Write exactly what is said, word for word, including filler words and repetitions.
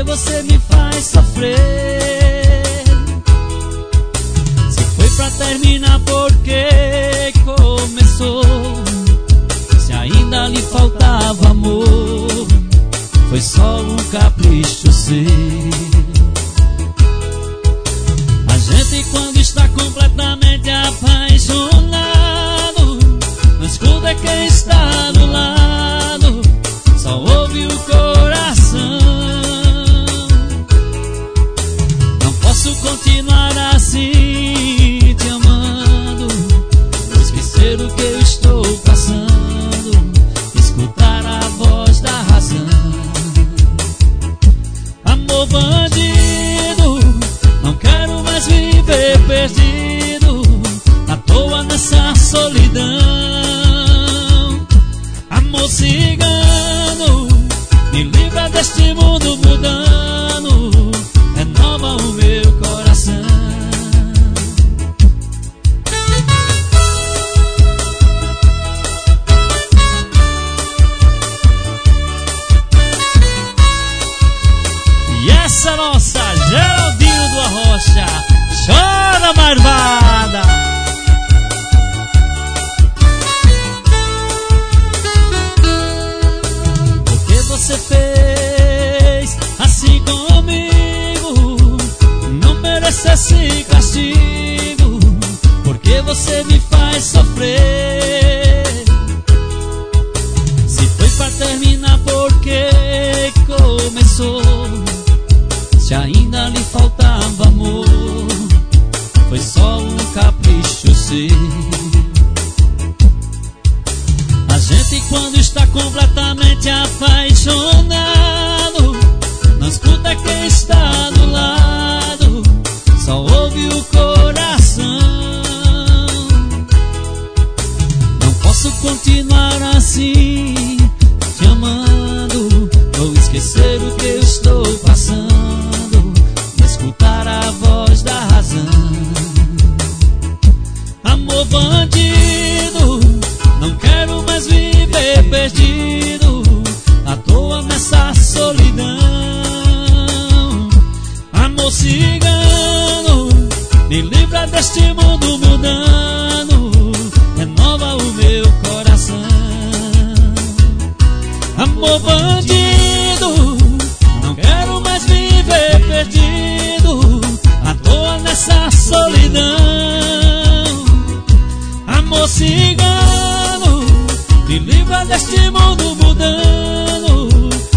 você me faz sofrer? Se foi pra terminar, por que começou? Se ainda lhe faltava amor, foi só um capricho seu. A gente, quando está completamente apaixonado, não escuta quem está do lado, só ouve o coração. Não posso continuar assim te amando, não esquecer o que eu estou passando, escutar a voz da razão. Amor bandido, não quero mais viver perdido, à toa nessa solidão. Amor cigano, me livra deste mundo mudando, renova o meu coração. E essa nossa Geraldinho do Arrocha, chora marvada. Por que você fez assim comigo? Não merece esse castigo. Por que você me faz sofrer? Se foi pra terminar, por que começou? Se ainda lhe faltava amor, foi só um capricho seu. A gente, quando está completamente apaixonado, não escuta quem está do lado, só ouve o coração. Não posso continuar assim te amando, vou esquecer o que eu estou passando, escutar a voz da razão. Amor bandido, não quero mais viver perdido, à toa nessa solidão. Amor cigano, me livra deste mundo mudando, renova o meu coração. Amor bandido, não quero mais viver perdido, à toa nessa solidão. Amor cigano, me livra deste mundo mudando,